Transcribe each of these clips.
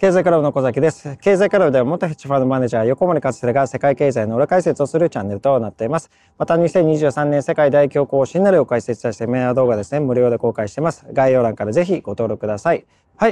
経済クラブの小崎です。経済クラブでは元ヘッジファンドマネージャー横森勝輝が世界経済の裏解説をするチャンネルとなっています。また2023年世界大恐慌シナリオを解説したセミナー動画ですね、無料で公開しています。概要欄からぜひご登録ください。はい、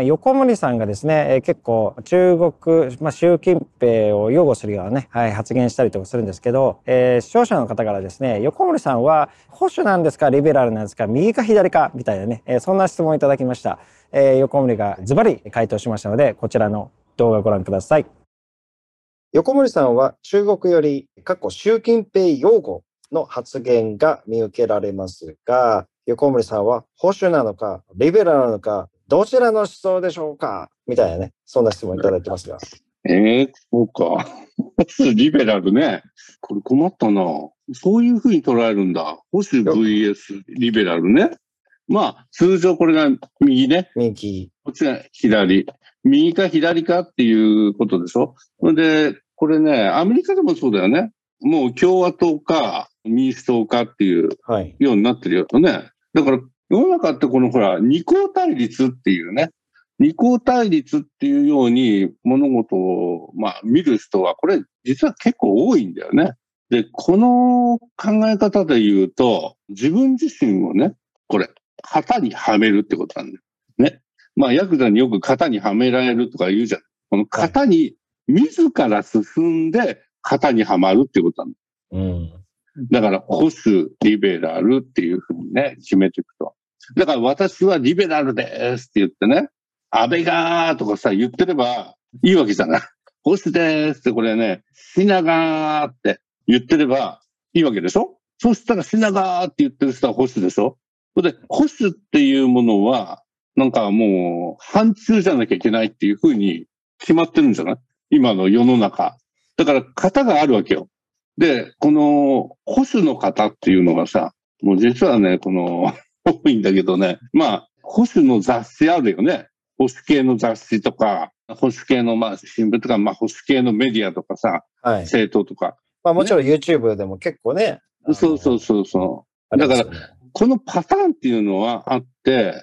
横森さんがですね、結構中国、習近平を擁護するようなね、発言したりとかするんですけど、視聴者の方からですね、横森さんは保守なんですか、リベラルなんですか、右か左かみたいなね、そんな質問をいただきました。横森がズバリ回答しましたので、こちらの動画をご覧ください。横森さんは中国より習近平擁護の発言が見受けられますが、横森さんは保守なのかリベラルなのかどちらの思想でしょうかみたいなね、そんな質問をいただいてますが。 そうか。リベラルね。これ困ったな。そういうふうに捉えるんだ。保守 VS リベラルね。通常これが右ね。 右。 こっちが左。右か左かっていうことでしょ。で、これね、アメリカでもそうだよね。もう共和党か民主党かっていうようになってるよね。だから世の中ってこのほら、二項対立っていうね。二項対立っていうように物事を、見る人はこれ実は結構多いんだよね。で、この考え方で言うと、自分自身をね、これ、型にはめるってことなんだよ。ね。ヤクザによく型にはめられるとか言うじゃん。この型に自ら進んで型にはまるってことなんだよ。だから保守、リベラルっていうふうにね、決めていくと。だから私はリベラルですって言ってね、安倍がーとかさ、言ってればいいわけじゃない。保守ですってこれね、品がーって言ってればいいわけでしょ。そしたら品がーって言ってる人は保守でしょ。で、保守っていうものは、なんかもう、反中じゃなきゃいけないっていうふうに決まってるんじゃない？今の世の中。だから型があるわけよ。で、この保守の方っていうのがさ、もう実はね、多いんだけどね、保守の雑誌あるよね。保守系の雑誌とか、保守系の新聞とか、保守系のメディアとかさ、政党とか。 もちろん YouTube でも結構ね。 そう。だから、このパターンっていうのはあって、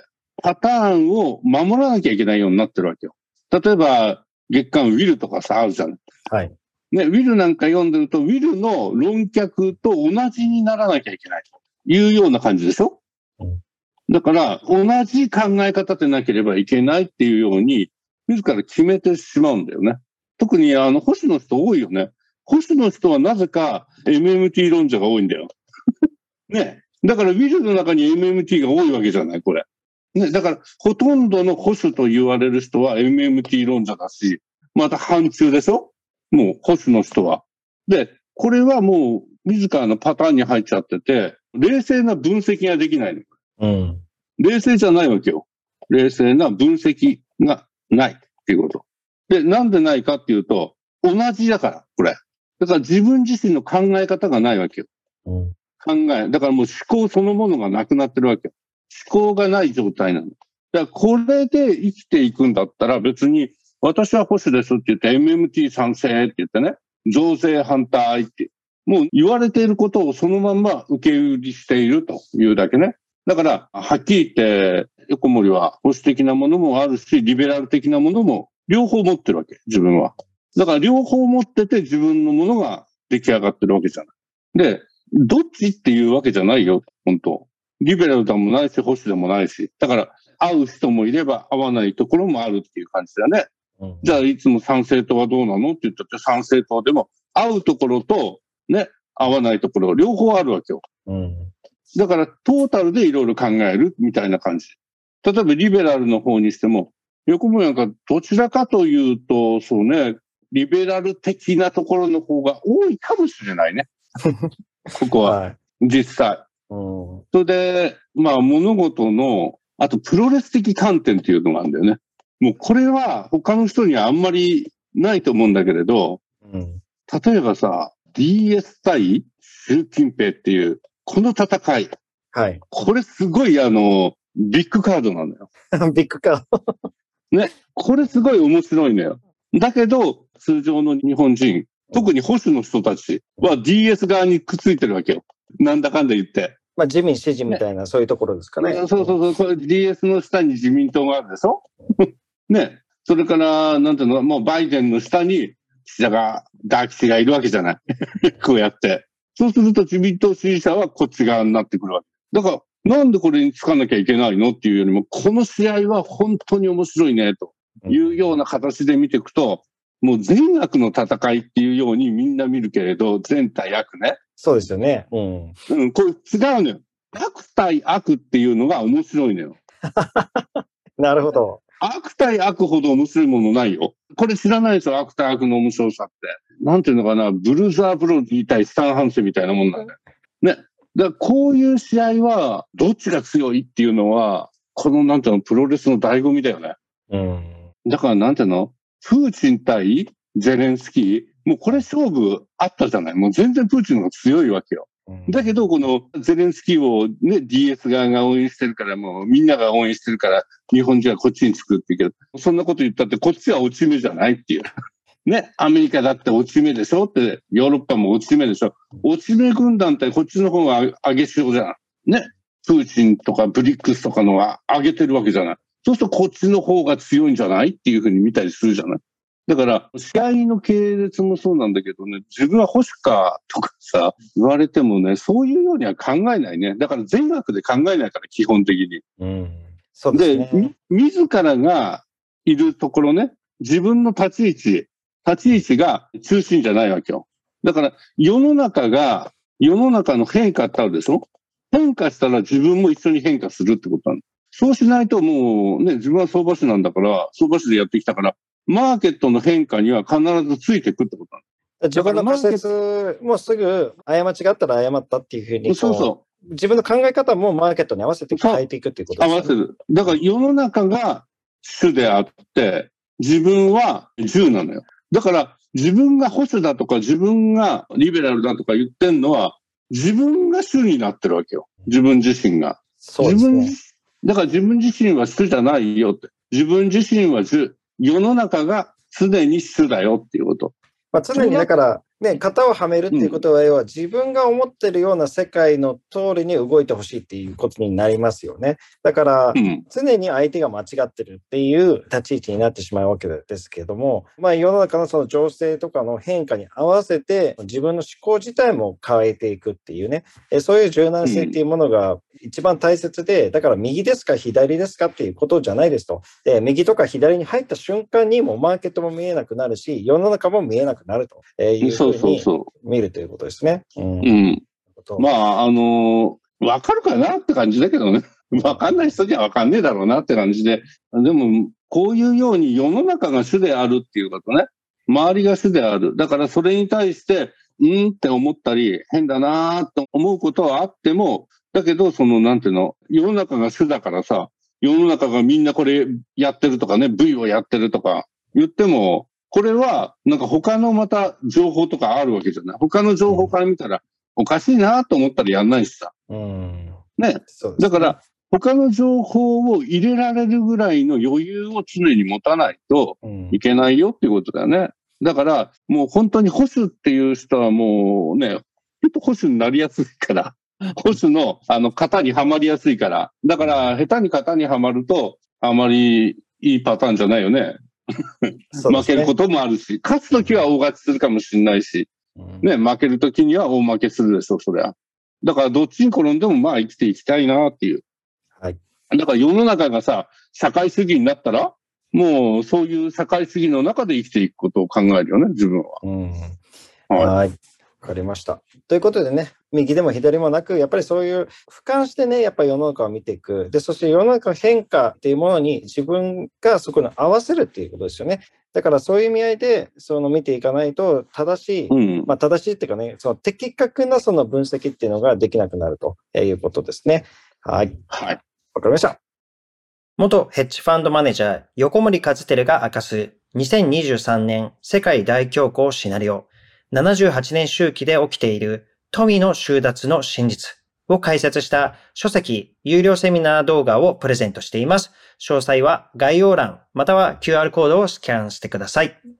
パターンを守らなきゃいけないようになってるわけよ。例えば、月刊ウィルとかさ、あるじゃん。 はい。 ね、ウィルなんか読んでると、ウィルの論客と同じにならなきゃいけないというような感じでしょ？だから、同じ考え方でなければいけないっていうように、自ら決めてしまうんだよね。特に保守の人多いよね。保守の人はなぜか MMT 論者が多いんだよ。ね。だから、ウィルの中に MMT が多いわけじゃない、これ。ね。だから、ほとんどの保守と言われる人は MMT 論者だし、また反中でしょ？もう保守の人は。で、これはもう自らのパターンに入っちゃってて、冷静な分析ができないの。冷静じゃないわけよ。冷静な分析がないっていうこと。で、なんでないかっていうと、同じだから、これ。だから自分自身の考え方がないわけよ。だからもう思考そのものがなくなってるわけよ。思考がない状態なの。だからこれで生きていくんだったら別に、私は保守ですって言って MMT 賛成って言ってね、増税反対って、もう言われていることをそのまんま受け売りしているというだけね。だから、はっきり言って、横森は保守的なものもあるし、リベラル的なものも両方持ってるわけ、自分は。だから両方持ってて自分のものが出来上がってるわけじゃない。で、どっちっていうわけじゃないよ、本当。リベラルでもないし、保守でもないし。だから、合う人もいれば合わないところもあるっていう感じだね。じゃあ、いつも参政党はどうなのって言ったって参政党でも合うところとね、合わないところ両方あるわけよ。だからトータルでいろいろ考えるみたいな感じ。例えばリベラルの方にしても、横森なんかどちらかというと、そうね、リベラル的なところの方が多いかもしれないね。ここは、実際。それで、物事の、あとプロレス的観点っていうのがあるんだよね。もうこれは他の人にはあんまりないと思うんだけれど、例えばさ、DS 対習近平っていう、この戦い。これすごいビッグカードなんだよ。 ビッグカード。 ね。これすごい面白いのよ。だけど、通常の日本人、特に保守の人たちは DS 側にくっついてるわけよ。なんだかんだ言って。 自民支持みたいな、そういうところですかね。 そう。これ DS の下に自民党があるでしょね。 それから、なんていうの、もうバイデンの下に大吉がいるわけじゃない。こうやって。そうすると自民党支持者はこっち側になってくるわけ。だから、なんでこれにつかなきゃいけないのっていうよりも、この試合は本当に面白いね、というような形で見ていくと、もう善悪の戦いっていうようにみんな見るけれど、善対悪ね。 そうですよね。 これ違うのよ。悪対悪っていうのが面白いのよ。 なるほど。 悪対悪ほど面白いものないよ。これ知らないでしょ、悪対悪の面白さって。なんていうのかな、ブルーザー・ブロディ対スタン・ハンセンみたいなもんなんだよ。ね。だからこういう試合は、どっちが強いっていうのは、このなんていうの、プロレスの醍醐味だよね。だからなんていうの、プーチン対ゼレンスキー、もうこれ勝負あったじゃない。もう全然プーチンの方が強いわけよ。だけど、このゼレンスキーをね、DS 側が応援してるから、もうみんなが応援してるから、日本人はこっちに作っていける。そんなこと言ったって、こっちは落ち目じゃないっていう。ね、アメリカだって落ち目でしょって、ヨーロッパも落ち目でしょ。落ち目軍団ってこっちの方が上げ潮じゃん。ね。プーチンとかブリックスとかのが上げてるわけじゃない。そうするとこっちの方が強いんじゃないっていうふうに見たりするじゃない。だから、試合の系列もそうなんだけどね、自分は保守かとかさ、言われてもね、そういうようには考えないね。だから善悪で考えないから、基本的に。 そうですね。 自らがいるところね、自分の立ち位置が中心じゃないわけよ。だから、世の中の変化ってあるでしょ？変化したら自分も一緒に変化するってことなの。そうしないともうね、自分は相場師なんだから、相場師でやってきたから、マーケットの変化には必ずついていくってことなの。 自分の仮説もすぐ過ちがあったら謝ったっていうふうに自分の考え方もマーケットに合わせて変えていくっていうことですね。 合わせる。だから世の中が主であって、自分は従なのよ。だから自分が保守だとか自分がリベラルだとか言ってんのは、自分が主になってるわけよ。自分自身が。 そうですね。 だから自分自身は主じゃないよって。自分自身は主。世の中が常に主だよっていうこと。 常にだからね、型をはめるっていうことは、要は自分が思ってるような世界の通りに動いてほしいっていうことになりますよね。だから、常に相手が間違ってるっていう立ち位置になってしまうわけですけども、世の中のその情勢とかの変化に合わせて自分の思考自体も変えていくっていうね、そういう柔軟性っていうものが一番大切で、だから右ですか左ですかっていうことじゃないですと。で、右とか左に入った瞬間にもうマーケットも見えなくなるし、世の中も見えなくなるというふうに見るということですね。まあ、わかるかなって感じだけどね。わかんない人にはわかんねえだろうなって感じで。でも、こういうように世の中が主であるっていうことね。周りが主である。だからそれに対して、って思ったり、変だなと思うことはあっても、だけど、なんていうの、世の中が主だからさ、世の中がみんなこれやってるとかね、V をやってるとか言っても、これは、なんか他のまた情報とかあるわけじゃない。他の情報から見たら、おかしいなと思ったらやんないしさ。ね。だから、他の情報を入れられるぐらいの余裕を常に持たないといけないよっていうことだよね。だから、もう本当に保守っていう人はもうね、ちょっと保守になりやすいから、保守の型にはまりやすいから。だから、下手に型にはまると、あまりいいパターンじゃないよね。負けることもあるし、勝つときは大勝ちするかもしれないし、ね、負けるときには大負けするでしょ、そりゃ。だから、どっちに転んでもまあ生きていきたいなっていう。 はい。 だから世の中がさ、社会主義になったら、もうそういう社会主義の中で生きていくことを考えるよね、自分は。 はい。わかりました。ということでね、右でも左もなく、やっぱりそういう俯瞰してね、やっぱり世の中を見ていく。で、そして世の中の変化っていうものに自分がそこに合わせるっていうことですよね。だからそういう意味合いで、見ていかないと正しい、正しいっていうかね、的確なその分析っていうのができなくなるということですね。はい。 はい。 わかりました。元ヘッジファンドマネージャー、横森和輝が明かす2023年世界大恐慌シナリオ。78年周期で起きている富の収奪の真実を解説した書籍、有料セミナー動画をプレゼントしています。詳細は概要欄または QR コードをスキャンしてください。